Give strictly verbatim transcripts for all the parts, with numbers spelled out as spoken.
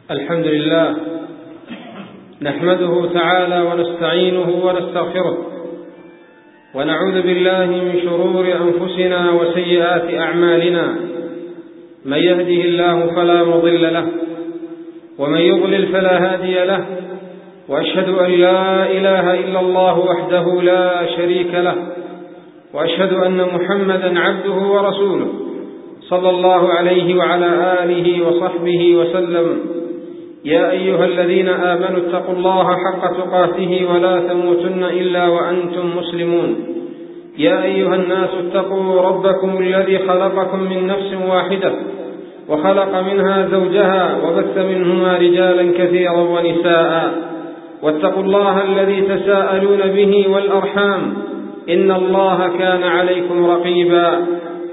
الحمد لله نحمده تعالى ونستعينه ونستغفره ونعوذ بالله من شرور أنفسنا وسيئات أعمالنا. من يهده الله فلا مضل له ومن يضلل فلا هادي له، وأشهد أن لا إله إلا الله وحده لا شريك له، وأشهد أن محمدا عبده ورسوله صلى الله عليه وعلى آله وصحبه وسلم. يا أيها الذين آمنوا اتقوا الله حق تقاته ولا تموتن إلا وأنتم مسلمون. يا أيها الناس اتقوا ربكم الذي خلقكم من نفس واحدة وخلق منها زوجها وبث منهما رجالا كثيرا ونساء، واتقوا الله الذي تساءلون به والأرحام إن الله كان عليكم رقيبا.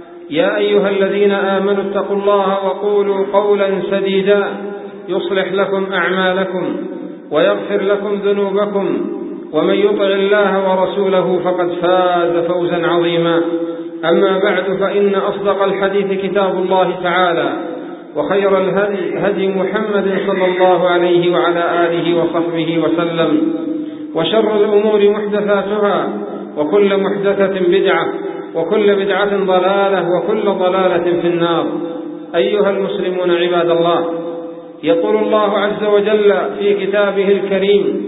يا أيها الذين آمنوا اتقوا الله وقولوا قولا سديدا يصلح لكم أعمالكم ويغفر لكم ذنوبكم، ومن يطع الله ورسوله فقد فاز فوزا عظيما. أما بعد، فإن أصدق الحديث كتاب الله تعالى، وخير الهدي هدي محمد صلى الله عليه وعلى آله وصحبه وسلم، وشر الأمور محدثاتها، وكل محدثة بدعة، وكل بدعة ضلالة، وكل ضلالة في النار. أيها المسلمون عباد الله، يقول الله عز وجل في كتابه الكريم: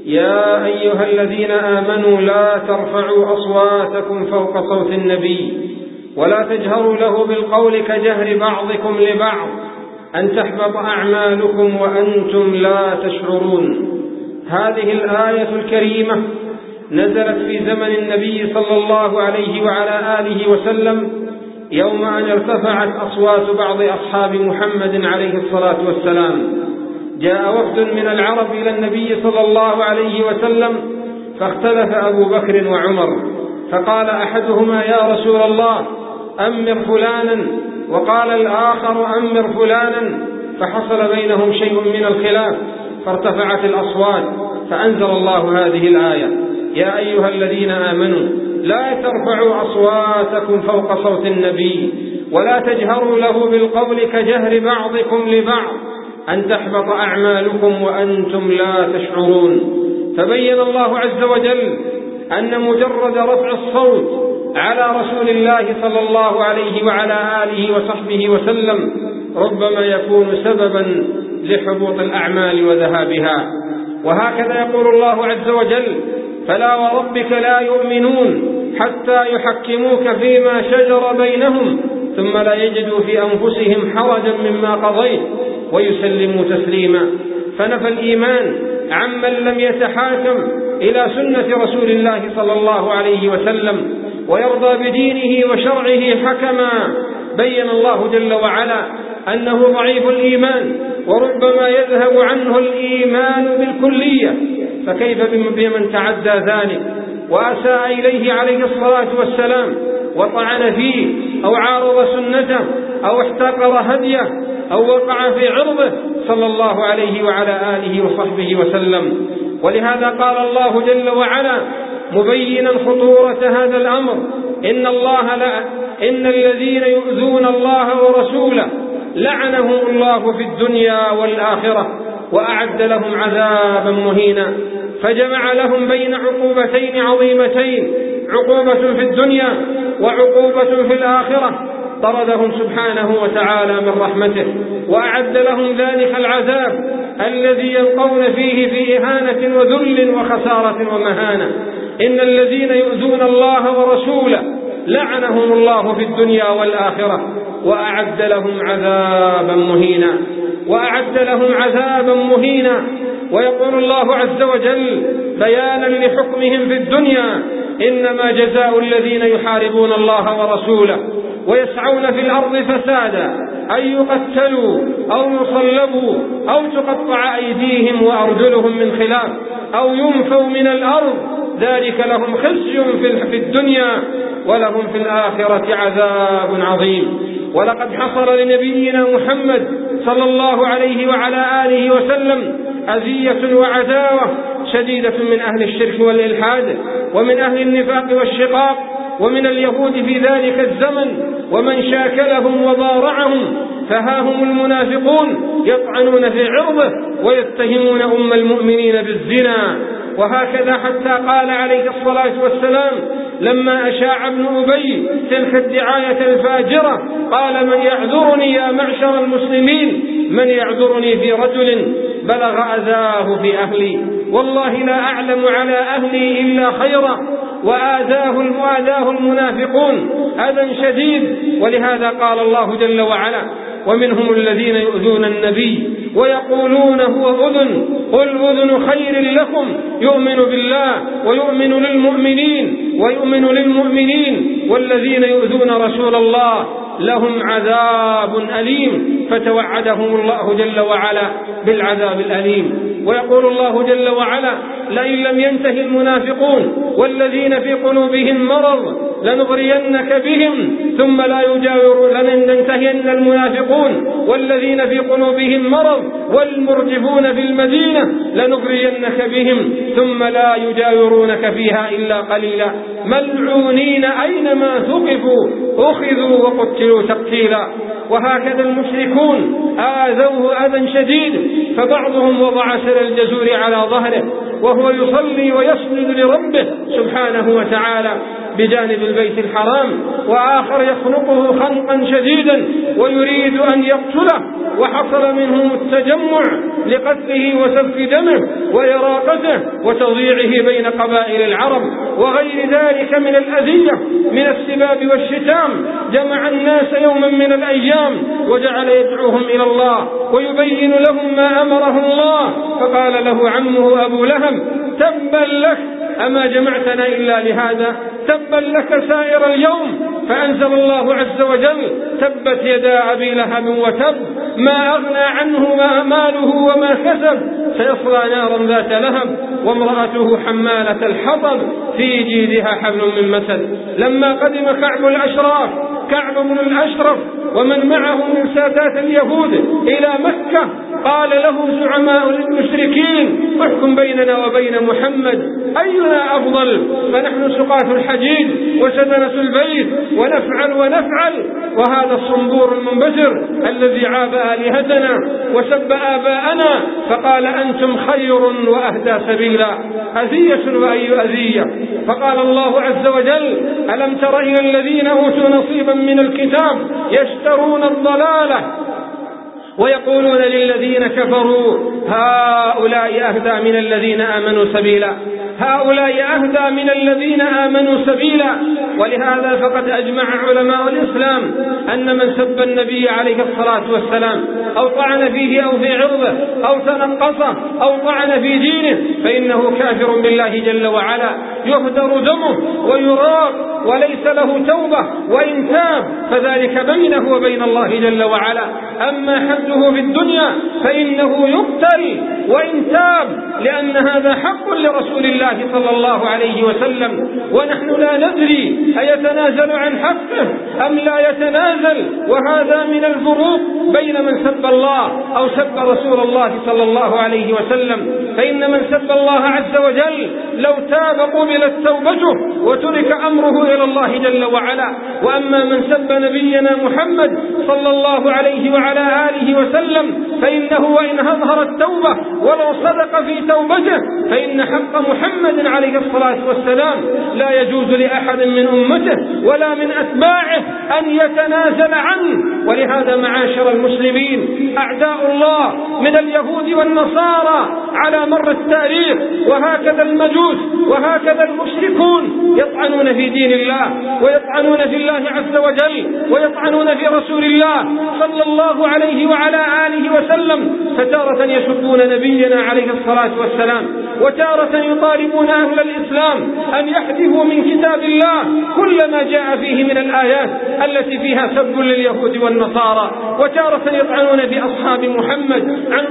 يا أيها الذين آمنوا لا ترفعوا أصواتكم فوق صوت النبي ولا تجهروا له بالقول كجهر بعضكم لبعض أن تحبط أعمالكم وأنتم لا تشعرون. هذه الآية الكريمة نزلت في زمن النبي صلى الله عليه وعلى آله وسلم، يوم أن ارتفعت أصوات بعض أصحاب محمد عليه الصلاة والسلام. جاء وفد من العرب إلى النبي صلى الله عليه وسلم، فاختلف أبو بكر وعمر، فقال أحدهما: يا رسول الله أمر فلانا، وقال الآخر أمر فلانا، فحصل بينهم شيء من الخلاف فارتفعت الأصوات، فأنزل الله هذه الآية: يا أيها الذين آمنوا لا ترفعوا أصواتكم فوق صوت النبي ولا تجهروا له بالقول كجهر بعضكم لبعض أن تحبط أعمالكم وأنتم لا تشعرون. فبين الله عز وجل أن مجرد رفع الصوت على رسول الله صلى الله عليه وعلى آله وصحبه وسلم ربما يكون سببا لحبوط الأعمال وذهابها. وهكذا يقول الله عز وجل: فلا وربك لا يؤمنون حتى يحكموك فيما شجر بينهم ثم لا يجدوا في أنفسهم حرجا مما قضيت ويسلموا تسليما. فنفى الإيمان عمن لم يتحاكم إلى سنة رسول الله صلى الله عليه وسلم ويرضى بدينه وشرعه حكما. بين الله جل وعلا أنه ضعيف الإيمان وربما يذهب عنه الإيمان بالكلية، فكيف بمن تعدى ذلك وأساء إليه عليه الصلاة والسلام وطعن فيه أو عارض سنته أو احتقر هديه أو وقع في عرضه صلى الله عليه وعلى آله وصحبه وسلم. ولهذا قال الله جل وعلا مبينا خطورة هذا الأمر: إن الله لا إن الذين يؤذون الله ورسوله لعنهم الله في الدنيا والآخرة وأعد لهم عذابا مهينا. فجمع لهم بين عقوبتين عظيمتين: عقوبة في الدنيا وعقوبة في الآخرة. طردهم سبحانه وتعالى من رحمته وأعد لهم ذلك العذاب الذي يلقون فيه في إهانة وذل وخسارة ومهانة. إن الذين يؤذون الله ورسوله لعنهم الله في الدنيا والآخرة وأعد لهم عذابا مهينا وأعد لهم عذابا مهينا. ويقول الله عز وجل بيانا لحكمهم في الدنيا: إنما جزاء الذين يحاربون الله ورسوله ويسعون في الأرض فسادا أن يقتلوا أو يصلبوا أو تقطع أيديهم وأرجلهم من خلاف أو ينفوا من الأرض، ذلك لهم خزي في الدنيا ولهم في الآخرة عذاب عظيم. ولقد حصل لنبينا محمد صلى الله عليه وعلى آله وسلم أذية وعداوة شديدة من أهل الشرك والإلحاد ومن أهل النفاق والشقاق ومن اليهود في ذلك الزمن ومن شاكلهم وضارعهم فها هم المنافقون يطعنون في عرضه ويتهمون أم المؤمنين بالزنا. وهكذا حتى قال عليه الصلاة والسلام لما أشاع ابن أبي تلك الدعاية الفاجرة قال: من يعذرني يا معشر المسلمين، من يعذرني في رجل بلغ أذاه في أهلي، والله لا أعلم على أهلي إلا خيرا، وآذاه المؤاذاه المنافقون أذى شديد. ولهذا قال الله جل وعلا: ومنهم الذين يؤذون النبي ويقولون هو أذن، قل أذن خير لكم يؤمن بالله ويؤمن للمؤمنين ويؤمن للمؤمنين والذين يؤذون رسول الله لهم عذاب أليم. فتوعدهم الله جل وعلا بالعذاب الأليم. ويقول الله جل وعلا: لئن لم ينتهي المنافقون والذين في قلوبهم مرض لنغرينك بهم ثم لا يجاور لن ينتهين المنافقون والذين في قلوبهم مرض والمرجفون في المدينة لنغرينك بهم ثم لا يجاورونك فيها إلا قليلا ملعونين أينما ثقفوا أخذوا وقتلوا تقتيلا. وهكذا المشركون آذوه أذى شديد، فبعضهم وضع سل الجزور على ظهره وهو يصلي ويسجد لربه سبحانه وتعالى بجانب البيت الحرام، وآخر يخنقه خنقا شديدا ويريد أن يقتله، وحصل منهم التجمع لقتله وسفك دمه وإراقته وتضييعه بين قبائل العرب وغير ذلك من الأذية من السباب والشتام. جمع الناس يوما من الأيام وجعل يدعوهم إلى الله ويبين لهم ما أمره الله، فقال له عمه أبو لهب: تبا لك، أما جمعتنا إلا لهذا؟ تبا لك سائر اليوم. فأنزل الله عز وجل: تبت يدا أبي لهب وتب، ما أغنى عنه ما ماله وما كسب، سيصلى نارا ذات لهب وامرأته حمالة الحطب في جيدها حبل من مسد. لما قدم كعب الأشراف كعب بن الأشرف ومن معه من سادات اليهود إلى مكة قال له زعماء المشركين: احكم بيننا وبين محمد أينا أفضل، فنحن سقاة الحجيج وسدنة البيت ونفعل ونفعل، وهذا الصنبور المنبشر الذي عاب آلهتنا وسب آباءنا. فقال: أنتم خير وأهدى سبيلا. أذية وأي أذية. فقال الله عز وجل: ألم تر إلى الذين أوتوا نصيبا من الكتاب يشترون الضلالة ويقولون للذين كفروا هؤلاء أهدى من الذين آمنوا سبيلا، هؤلاء أهدى من الذين آمنوا سبيلا. ولهذا فقد أجمع علماء الإسلام أن من سب النبي عليه الصلاة والسلام أو طعن فيه أو في عرضه أو تنقصه أو طعن في دينه فإنه كافر بالله جل وعلا، يهدر دمه ويراق وليس له توبة، وإن تاب فذلك بينه وبين الله جل وعلا. أما حده في الدنيا فإنه يقتل وإن تاب، لأن هذا حق لرسول الله صلى الله عليه وسلم، ونحن لا ندري أيتنازل عن حقه أم لا يتنازل. وهذا من الفروق بين من سب الله أو سب رسول الله صلى الله عليه وسلم. فإن من سب الله عز وجل لو تاب قبلت توبته وترك أمره إلى الله جل وعلا. وأما من سب نبينا محمد صلى الله عليه وعلى آله وسلم فإنه وإن أظهر التوبة ولو صدق في توبته فإن حق محمد عليه الصلاة والسلام لا يجوز لأحد من أمته ولا من أتباعه أن يتنازل عنه. ولهذا معاشر المسلمين أعداء الله من اليهود والنصارى على مر التاريخ وهكذا المجوس وهكذا المشركون يطعنون في دين الله ويطعنون في الله عز وجل ويطعنون في رسول الله صلى الله عليه وعلى آله وسلم. فتارة يسبون نبينا عليه الصلاة والسلام وتارة يطالبون أهل الإسلام أن يحذفوا من كتاب الله كل ما جاء فيه من الآيات التي فيها سب لليهود والنصارى، وتارة يطعنون في أصحاب محمد عن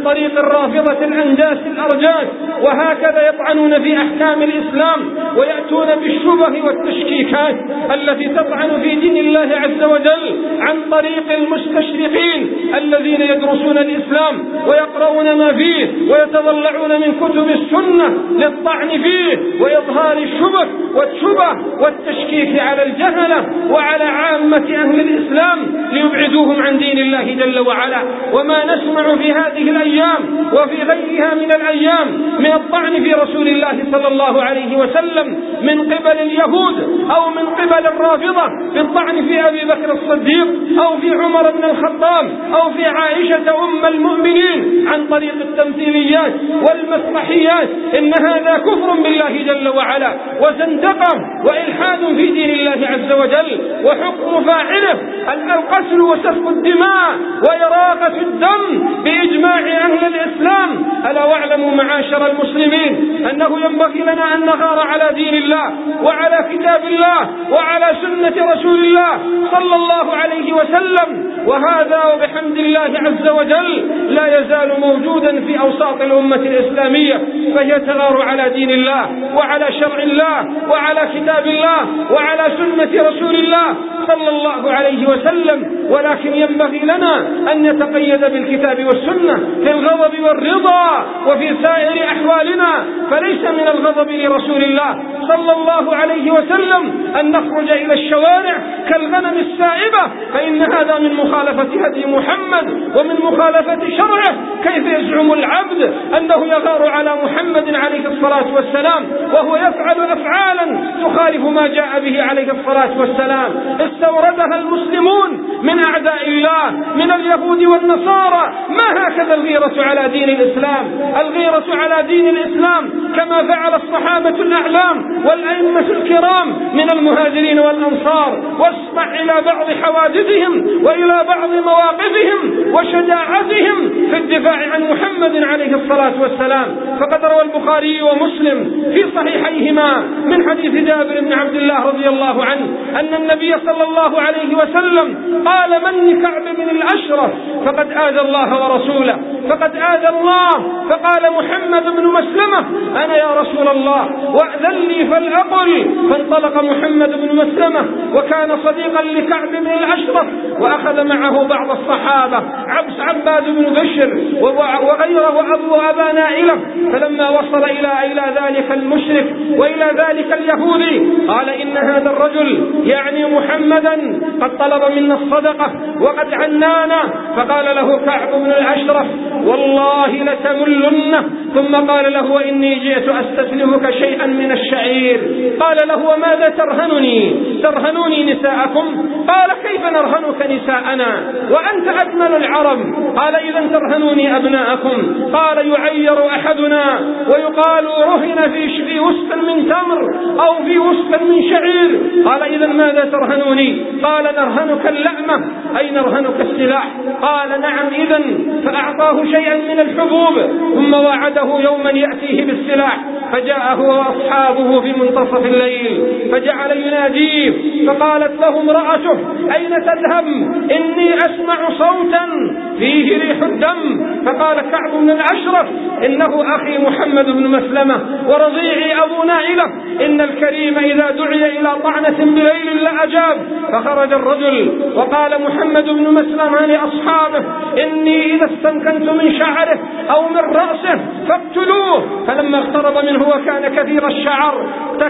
طريق الرافضة الأنجاس الأرجاس، وهكذا يطعنون في أحكام الإسلام ويأتون بالشبه والتشكيكات التي تطعن في دين الله عز وجل عن طريق المستشرقين الذين يدرسون الإسلام ويقرؤون ما فيه ويتضلعون من كتب السنة للطعن فيه وإظهار الشبه والشبه والتشكيك على الجهلة وعلى عامة أهل الإسلام ليبعدوهم عن دين الله جل وعلا. وما نسمع في هذه الأيام وفي غيرها من الأيام من الطعن في رسول الله صلى الله عليه وسلم من قبل اليهود أو من قبل الرافضة بالطعن في أبي بكر الصديق أو في عمر بن الخطاب أو في عائشة أم المؤمنين عن طريق التمثيليات والمسرحيات، إن هذا كفر بالله جل وعلا وزندقة وإلحاد في دين الله عز وجل، وحكم فاعله القتل وسفك الدماء وإراقة الدم بإجماع أهل الإسلام. ألا واعلموا معاشر المسلمين أنه ينبغي لنا أن نغار على دين الله وعلى كتاب الله وعلى سنة رسول الله صلى الله عليه وسلم، وهذا وبحمد الله عز وجل لا يزال موجودا في أوساط الأمة الإسلامية، فهي تغار على دين الله وعلى شرع الله وعلى كتاب الله وعلى سنة رسول الله صلى الله عليه وسلم. ولكن ينبغي لنا أن نتقيد بالكتاب والسنة في الغضب والرضا وفي سائر أحوالنا، فليس من الغضب لرسول الله صلى الله عليه وسلم أن نخرج إلى الشوارع كالغنم السائبة، فإن هذا من مخالفة هدي محمد ومن مخالفة شرعه. كيف يزعم العبد أنه يغار على محمد عليه الصلاة والسلام وهو يفعل أفعالا تخالف ما جاء به عليه الصلاة والسلام استوردها المسلمون من أعداء الله من اليهود والنصارى؟ ما هكذا الغيرة على دين الإسلام. الغيرة على دين الإسلام كما فعل الصحابة الأعلام والأئمة الكرام من المهاجرين والأنصار، واسمع إلى بعض حوادثهم وإلى بعض مواقفهم وشجاعتهم في الدفاع عن محمد عليه الصلاة والسلام. فقد روى البخاري ومسلم في صحيحيهما من حديث جابر بن عبد الله رضي الله عنه أن النبي صلى الله عليه وسلم قال: من كعب بن الأشرف فقد آذى الله ورسوله، فقد آذى الله. فقال محمد بن مسلمة: أنا يا رسول الله وأذن لي فلأقل. فانطلق محمد بن مسلمة وكان صديقا لكعب بن الأشرف، وأخذ معه بعض الصحابة عبس عباد بن بشر وغيره وأبو أبا نائلة. فلما وصل إلى إلى ذلك المشرك وإلى ذلك اليهودي قال: إن هذا الرجل يعني محمدا قد طلب منا الصدقة وقد عنانا. فقال له كعب بن الأشرف: والله لتملنه. ثم قال له: وإني جئت أستسلمك شيئا من الشعير. قال له: وماذا ترهنني؟ ترهنوني نساءكم؟ قال: كيف نرهنك نساءنا وأنت أجمل العرب؟ قال: إذا ترهنوني أبناءكم. قال: يعير أحدنا ويقال رهن في وسط من تمر أو في وسط من شعير. قال: إذا ماذا ترهنوني؟ قال: نرهنك اللأمة، أي نرهنك السلاح. قال: نعم إذا. فأعطاه شيئا من الحبوب ثم وعده يوما يأتيه بالسلاح، فجاءه وأصحابه في منتصف الليل فجعل يناديه. فقالت له امرأته: أين تذهب؟ إني أسمع صوتا فيه ريح الدم. فقال كعب بن الأشرف: إنه أخي محمد بن مسلمة ورضيعي أبو نائلة، إن الكريم إذا دعي إلى طعنة بليل لأجاب. فخرج الرجل وقال محمد بن مسلمة لأصحابه: إني إذا استمكنت من شعره أو من رأسه فاقتلوه. فلما اقترب منه وكان كثير الشعر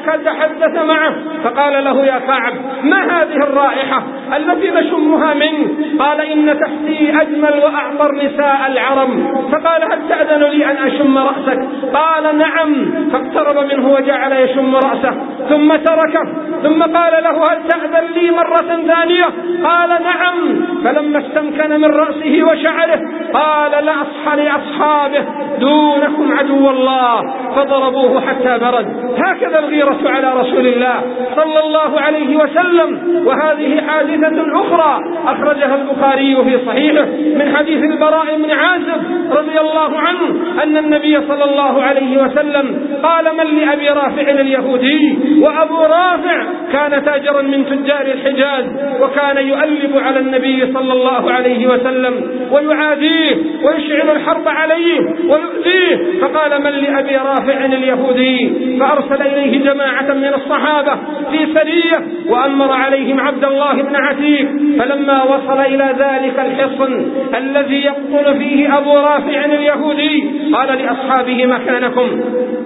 تحدث معه فقال له: يا كعب، ما هذه الرائحة التي نشمها منك؟ قال: إن تحتي أجمل وأعطر نساء العرب. فقال: هل تأذن لي أن أشم رأسك؟ قال: نعم. فاقترب منه وجعل يشم رأسه ثم تركه، ثم قال له: هل تأذن لي مرة ثانية؟ قال: نعم. فلما استمكن من رأسه وشعره قال: لأصح لأصحابه دونكم عدو الله، فضربوه حتى برد. هكذا الغيرة على رسول الله صلى الله عليه وسلم. وهذه حادثة أخرى أخرجها البخاري في صحيحه من حديث البراء بن عازب رضي الله عنه أن النبي صلى الله عليه وسلم قال: من لأبي رافع اليهودي وأبو رافع كان تاجرا من تجار الحجاز، وكان يؤلب على النبي صلى الله عليه وسلم ويعاديه ويشعل الحرب عليه ويؤذيه، فقال: من لأبي رافع اليهودي؟ فأرسل إليه جماعة من الصحابة في سرية وأمر عليهم عبد الله بن عتيق. فلما وصل إلى ذلك الحصن الذي يقتل فيه أبو رافع اليهودي قال لأصحابه: مكانكم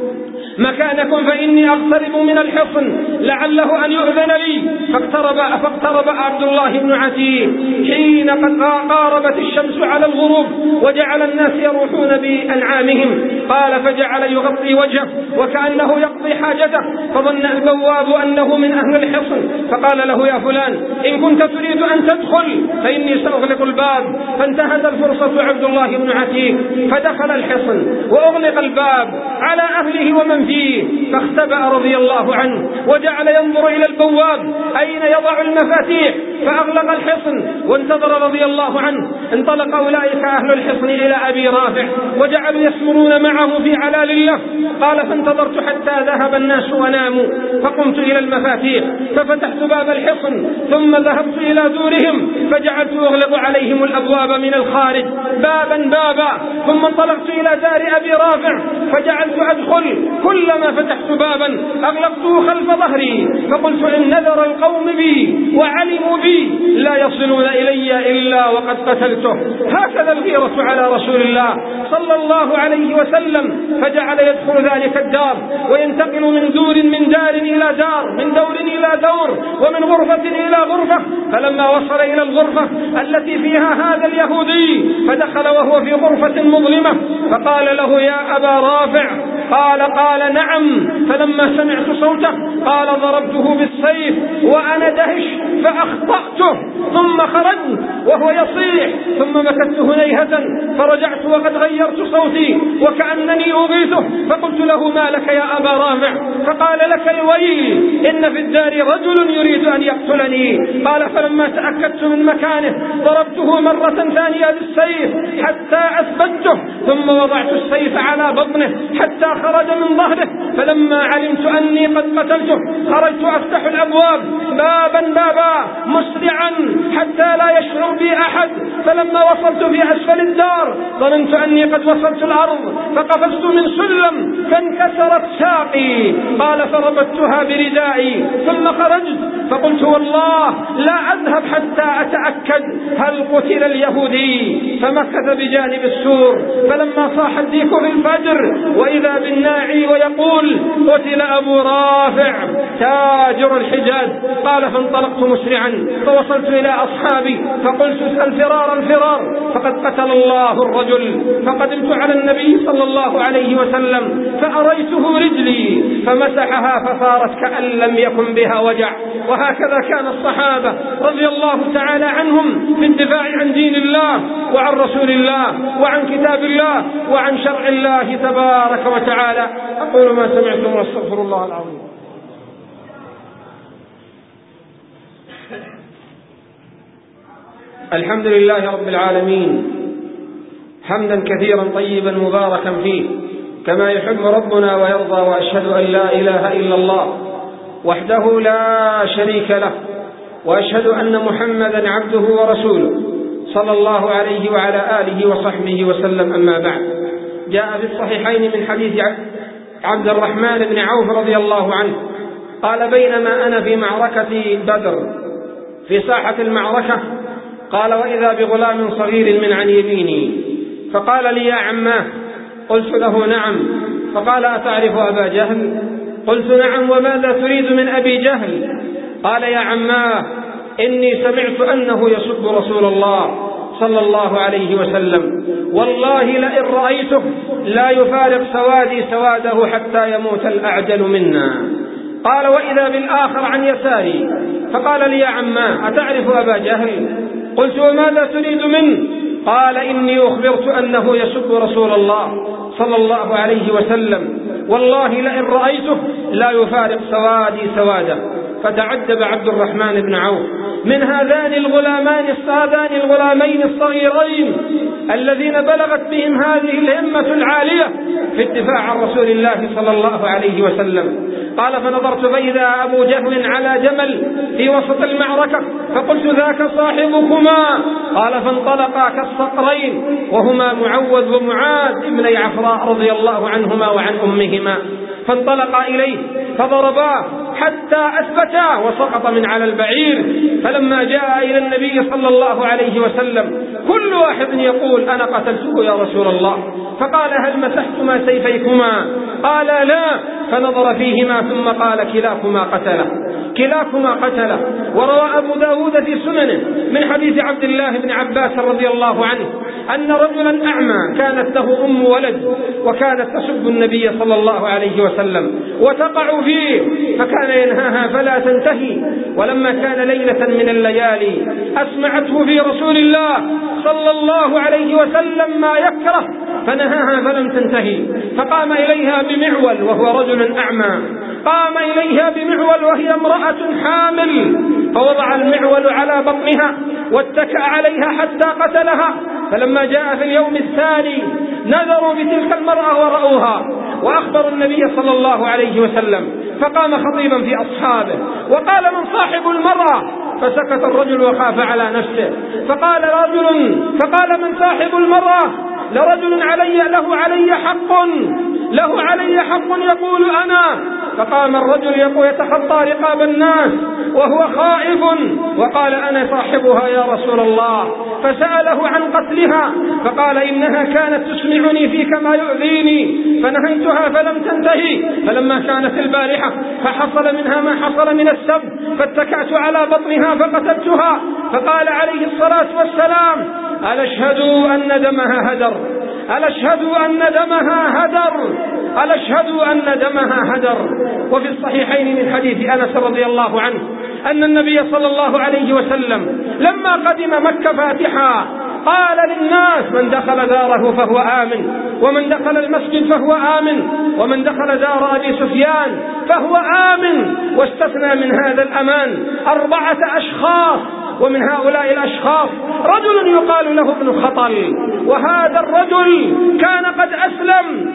مكانكم فإني أقترب من الحصن لعله أن يؤذن لي. فاقترب, فاقترب عبد الله بن عتيق حين قد قاربت الشمس على الغروب وجعل الناس يروحون بأنعامهم. قال: فجعل يغطي وجهه وكأنه يقضي حاجته، فظن البواب أنه من أهل الحصن، فقال له: يا فلان، إن كنت تريد أن تدخل فإني سأغلق الباب. فانتهز الفرصة عبد الله بن عتيق فدخل الحصن وأغلق الباب على أهله ومن فيه، فاختبأ رضي الله عنه وجعل ينظر إلى البواب أين يضع المفاتيح، فأغلق الحصن وانتظر رضي الله عنه. انطلق أولئك أهل الحصن إلى أبي رافع وجعلوا يسمرون معه في علال الله. قال: فانتظرت حتى ذهب الناس وناموا، فقمت إلى المفاتيح ففتحت باب الحصن، ثم ذهبت إلى دورهم فجعلت أغلق عليهم الأبواب من الخارج بابا بابا، ثم انطلقت إلى دار أبي رافع فجعلت أدخل، كلما فتحت بابا أغلقته خلف ظهري، فقلت: إن نذر القوم بي وعلموا بي لا يصلون إلي إلا وقد قتلته. هكذا الغيرة على رسول الله صلى الله عليه وسلم. فجعل يدخل ذلك الدار وينتقل من دور من دار إلى دار، من دور إلى دور، ومن غرفة إلى غرفة. فلما وصل إلى الغرفة التي فيها هذا اليهودي فدخل وهو في غرفة مظلمة، فقال له: يا أبا رافع. قال: قال: نعم. فلما سمعت صوته قال: ضربته بالسيف وأنا دهش فأخطأته، ثم خرجت وهو يصيح، ثم مكثت هنيهة فرجعت وقد غيرت صوتي وكأنني أغيثه، فقلت له: ما لك يا أبا رافع؟ فقال: لك الويل، إن في الدار رجل يريد أن يقتلني. قال: فلما تأكدت من مكانه ضربته مرة ثانية بالسيف حتى أثبته، ثم وضعت السيف على بطنه حتى خرج من ظهره. فلما علمت أني قد قتلته خرجت أفتح الأبواب بابا بابا مسرعا حتى لا يشعر بي أحد. فلما وصلت في أسفل الدار ظننت أني قد وصلت الأرض، فقفزت من سلم فانكسرت ساقي. قال: فربطتها بردائي ثم خرجت، فقلت: والله لا أذهب حتى أتأكد هل قتل اليهودي. فمكث بجانب السور، فلما صاح الديك في الفجر وإذا بالناعي ويقول: قتل أبو رافع تاجر الحجاز. قال: فانطلقت مسرعا فوصلت إلى أصحابي فقلت: الفرار الفرار فقد قتل الله الرجل. فقدمت على النبي صلى الله عليه وسلم فأريته رجلي فمسحها فصارت كأن لم يكن بها وجع. وهكذا كان الصحابة رضي الله تعالى عنهم في الدفاع عن دين الله وعن رسول الله وعن كتاب الله وعن شرع الله تبارك وتعالى. أقول ما سمعتم واستغفر الله العظيم. الحمد لله رب العالمين، حمدا كثيرا طيبا مباركا فيه كما يحب ربنا ويرضى، وأشهد أن لا إله إلا الله وحده لا شريك له، وأشهد أن محمدا عبده ورسوله صلى الله عليه وعلى آله وصحبه وسلم. أما بعد، جاء في الصحيحين من حديث عبد الرحمن بن عوف رضي الله عنه قال: بينما أنا في معركة بدر في ساحة المعركة، قال: وإذا بغلام صغير من عن يميني، فقال لي: يا عماه. قلت له: نعم. فقال: أتعرف أبا جهل؟ قلت: نعم. وماذا تريد من أبي جهل؟ قال: يا عماه، إني سمعت أنه يسب رسول الله صلى الله عليه وسلم، والله لئن رأيته لا يفارق سوادي سواده حتى يموت الأعجل منا. قال: وإذا بالآخر عن يساري، فقال لي: يا عماه، أتعرف أبا جهل؟ قلت: وماذا تريد منه؟ قال: إني أخبرت أنه يسب رسول الله صلى الله عليه وسلم، والله لئن رأيته لا يفارق سوادي سواده. فتعجب عبد الرحمن بن عوف من هذان الغلامان هذان الغلامين الصغيرين الذين بلغت بهم هذه الهمة العالية في الدفاع عن رسول الله صلى الله عليه وسلم. قال فنظرت فإذا أبو جهل على جمل في وسط المعركة فقلت ذاك صاحبكما. قال فانطلقا كالصقرين وهما معوذ ومعاذ ابني عفراء رضي الله عنهما وعن أمهما، فانطلقا إليه فضرباه حتى أثبتا وسقط من على البعير. فلما جاء إلى النبي صلى الله عليه وسلم كل واحد يقول أنا قتلته يا رسول الله، فقال هل مسحتما سيفيكما؟ قال لا. فنظر فيهما ثم قال كلاكما قتله كلاكما قتله. وروى أبو داود في سننه من حديث عبد الله بن عباس رضي الله عنه أن رجلا أعمى كانت له أم ولد وكانت تسب النبي صلى الله عليه وسلم وتقع فيه فكان ينهاها فلا تنتهي. ولما كان ليلة من الليالي أسمعته في رسول الله صلى الله عليه وسلم ما يكره فنهاها فلم تنتهي، فقام إليها بمعول وهو رجل أعمى، قام إليها بمعول وهي امرأة حامل، فوضع المعول على بطنها واتكأ عليها حتى قتلها. فلما جاء في اليوم الثاني نذروا بتلك المرأة ورأوها وأخبروا النبي صلى الله عليه وسلم، فقام خطيبا في أصحابه وقال من صاحب المرأة؟ فسكت الرجل وخاف على نفسه. فقال رجل فقال من صاحب المرأة؟ لرجل علي له علي حق له علي حق يقول أنا. فقام الرجل يقول يتخطى رقاب الناس وهو خائف وقال أنا صاحبها يا رسول الله. فسأله عن قتلها فقال إنها كانت تسمعني فيك ما يؤذيني فنهيتها فلم تنتهي، فلما كانت البارحة فحصل منها ما حصل من السب فاتكأت على بطنها فقتلتها. فقال عليه الصلاة والسلام ألا اشهدوا أن دمها هدر ألا اشهدوا أن دمها هدر ألا اشهدوا أن دمها هدر. وفي الصحيحين من حديث أنس رضي الله عنه أن النبي صلى الله عليه وسلم لما قدم مكة فاتحا قال للناس من دخل داره فهو آمن، ومن دخل المسجد فهو آمن، ومن دخل دار أبي سفيان فهو آمن، واستثنى من هذا الأمان أربعة أشخاص، ومن هؤلاء الأشخاص رجل يقال له ابن خطل، وهذا الرجل كان قد أسلم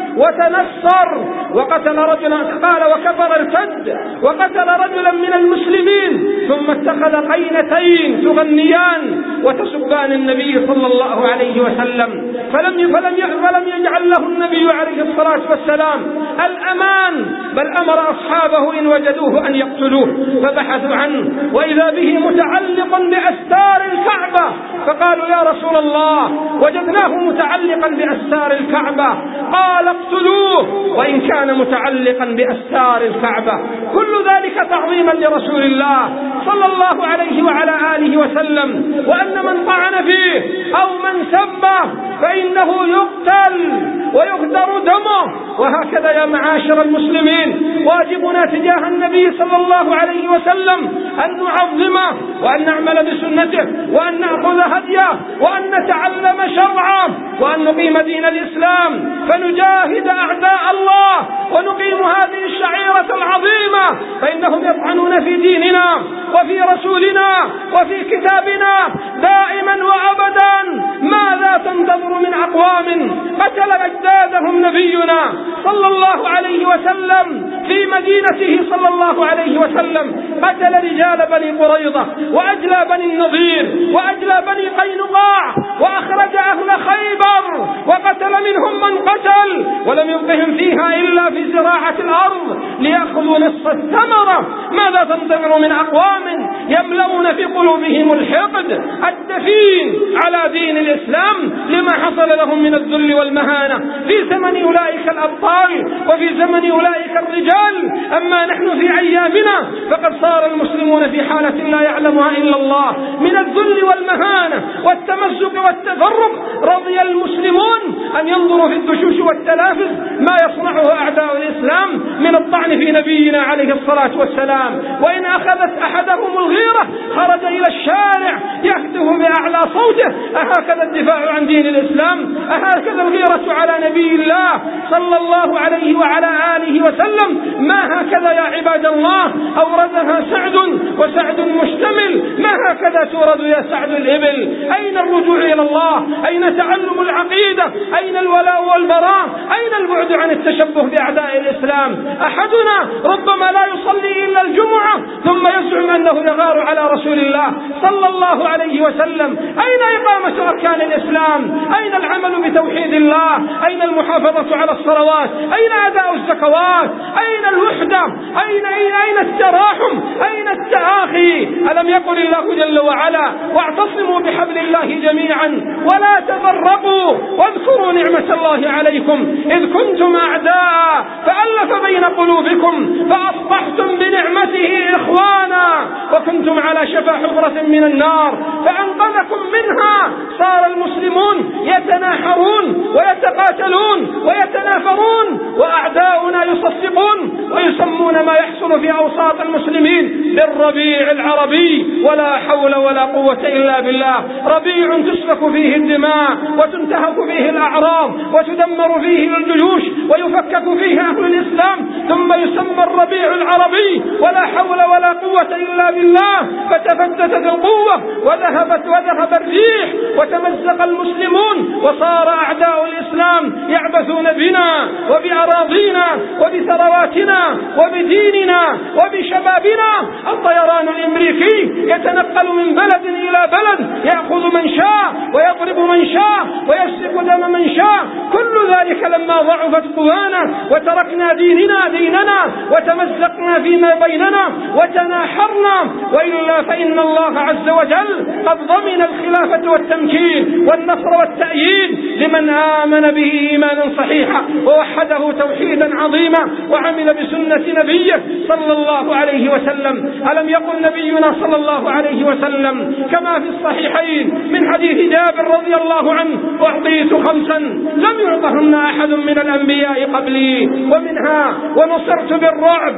وتنصر وقتل رجلا قال وكفر ارتد وقتل رجلا من المسلمين ثم اتخذ قينتين تغنيان وتسبان النبي صلى الله عليه وسلم، فلم فلم فلم يجعل له النبي عليه الصلاة والسلام الأمان، بل أمر أصحابه إن وجدوه أن يقتلوه، فبحثوا عنه وإذا به متعلق بأستار الكعبة، فقالوا يا رسول الله وجدناه متعلقا بأستار الكعبة، قال اقتلوه وإن كان متعلقا بأستار الكعبة. كل ذلك تعظيما لرسول الله صلى الله عليه وعلى آله وسلم، وأن من طعن فيه أو من سبه فإنه يقتل ويهدر دمه. وهكذا يا معاشر المسلمين واجبنا تجاه النبي صلى الله عليه وسلم أن نعظمه وأن نعمل بسنته وأن نأخذ هديه وأن نتعلم شرعه وأن نقيم دين الإسلام فنجاهد أعداء الله ونقيم هذه الشعيرة العظيمة، فإنهم يطعنون في ديننا وفي رسولنا وفي كتابنا دائما وأبدا. ماذا تنتظر من أقوام قتل أجدادهم نبينا صلى الله عليه وسلم في مدينته صلى الله عليه وسلم؟ قتل رجال بني قريظة وأجلى بني النضير وأجلى بني قينقاع وأخرج أهل خيبر وقتل منهم من قتل ولم يبقهم فيها إلا في زراعة الأرض ليأخذوا نصف الثمرة. ماذا تنتظر من أقوام يملؤون في قلوبهم الحقد الدفين على دين الإسلام لما حصل لهم من الذل والمهانة في زمن أولئك الأبطال وفي زمن أولئك الرجال؟ أما نحن في أيامنا فقد صار المسلمون في حالة لا يعلمها إلا الله من الذل والمهانة والتمزق والتفرق. رضي المسلمون أن ينظروا في الدشوش والتلافز ما يصنعه أعداء الإسلام من الطعن في نبينا عليه الصلاة والسلام، وإن أخذت أحدهم الغيرة خرج إلى الشارع يهتف بأعلى صوته. أهكذا الدفاع عن دين الإسلام؟ أهكذا الغيرة على نبي الله صلى الله عليه وعلى آله وسلم. ما هكذا يا عباد الله أوردها سعد، وسعد مشتمل. ما هكذا تورد يا سعد الإبل. أين الرجوع إلى الله؟ أين تعلم العقيدة؟ أين الولاء والبراء؟ أين البعد عن التشبه بأعداء الإسلام؟ أحدنا ربما لا يصلي إلا الجمعة ثم يزعم أنه يغار على رسول الله صلى الله عليه وسلم. أين إقامة أركان الإسلام؟ أين العمل بتوحيد الله؟ أين المحافظة على الصلوات؟ أين أداء الزكوات؟ أين الوحدة؟ أين أين أين التراحم؟ أين التآخي؟ ألم يقل الله جل وعلا: واعتصموا بحبل الله جميعا ولا تفرقوا واذكروا نعمة الله عليكم إذ كنتم أعداء فألف بين قلوبكم فأصبحتم بنعمته إخوانا وكنتم على شفا حفرة من النار فأنقذكم منها. صار المسلمون يتناحرون ويتقاتلون ويتنافرون، وأعداؤنا يصفقون ويسمون ما يحصل في أوساط المسلمين بالربيع العربي. ولا حول ولا قوة إلا بالله. ربيع تسفك فيه الدماء وتنتهك فيه الأعراض وتدمر فيه الجيوش ويفكك فيه أهل الإسلام، ثم يسمى الربيع العربي. ولا حول ولا قوة إلا بالله. فتفتتت القوة وذهبت وذهب الريح وتمزق المسلمون، وصار أعداء الإسلام يعبثون بنا وبأراضينا وبثرواتنا وبديننا وبشبابنا. الطيران الأمريكي يتنقل من بلد إلى بلد، يأخذ من شاء ويضرب من شاء ويسفك دم من شاء. كل ذلك لما ضعفت قوانا وتركنا ديننا ديننا وتمزقنا فيما بيننا وتناحرنا. وإلا فإن الله عز وجل قد ضمن الخلافة والتمكين والنصر والتأييد لمن آمن به إيمانا صحيحا ووحده توحيدا عظيما وعمل بسنة نبيه صلى الله عليه وسلم. ألم يقل نبينا صلى الله عليه وسلم كما في الصحيحين من حديث جابر رضي الله عنه: أعطيت خمسا لم يعطهن أحد من الأنبياء قبلي، ومنها ونصرت بالرعب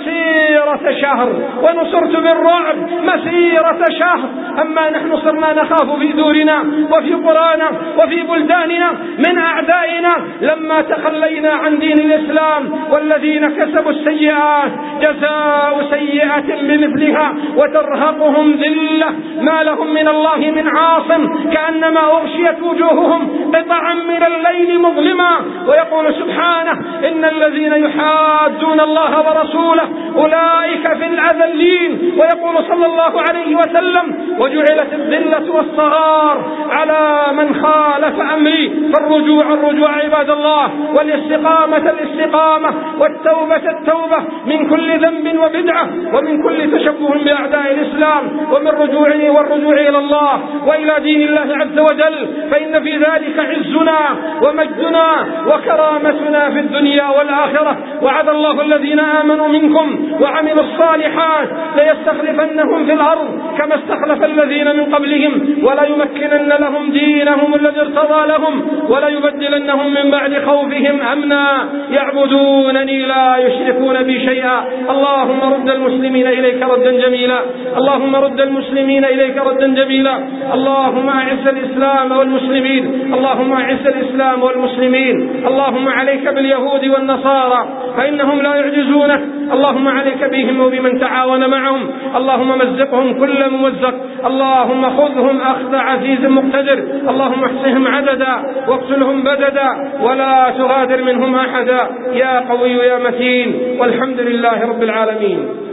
مسيرة شهر، ونصرت بالرعب مسيرة شهر. أما نحن صرنا نخاف في دورنا وفي قرانا وفي بلداننا من أعدائنا لما تخلينا عن دين الإسلام. والذين كسبوا السيئات جزاء سيئة بمثلها وترهقهم ذلة ما لهم من الله من عاصم كأنما أغشيت وجوههم قطعا من الليل مظلما. ويقول سبحانه: إن الذين يحادون الله ورسوله أولئك في الأذلين. ويقول صلى الله عليه وسلم: وجعلت الذلة والصغار على من خالف أمري. فالرجوع الرجوع عباد الله، والاستقامة الاستقامة، والتوبة التوبة من كل ذنب وبدعة ومن كل تشبه بأعداء الإسلام، ومن رجوعه والرجوع إلى الله وإلى دين الله عز وجل. فإن في ذلك عزنا ومجدنا وكرامتنا في الدنيا والآخرة. وعد الله الذين آمنوا منكم وعملوا الصالحات ليستخلفنهم في الأرض كما استخلف الذين من قبلهم ولا يمكنن لهم دينهم الذي ارتضى لهم ولا يبدلنهم من بعد خوفهم أمنا يعبدونني لا يشركون بي شيئا. اللهم رد المسلمين إليك ردا جميلا، اللهم رد المسلمين إليك ردا جميلا. اللهم أعز الإسلام والمسلمين، اللهم أعز الإسلام والمسلمين. اللهم عليك باليهود والنصارى فإنهم لا يعجزونك. اللهم عليك بهم وبمن تعاون معهم. اللهم مزقهم كل ممزق. اللهم خذهم أخذ عزيز مقتدر. اللهم احصهم عددا واقتلهم بددا ولا تغادر منهم أحدا يا قوي يا متين. والحمد لله رب العالمين.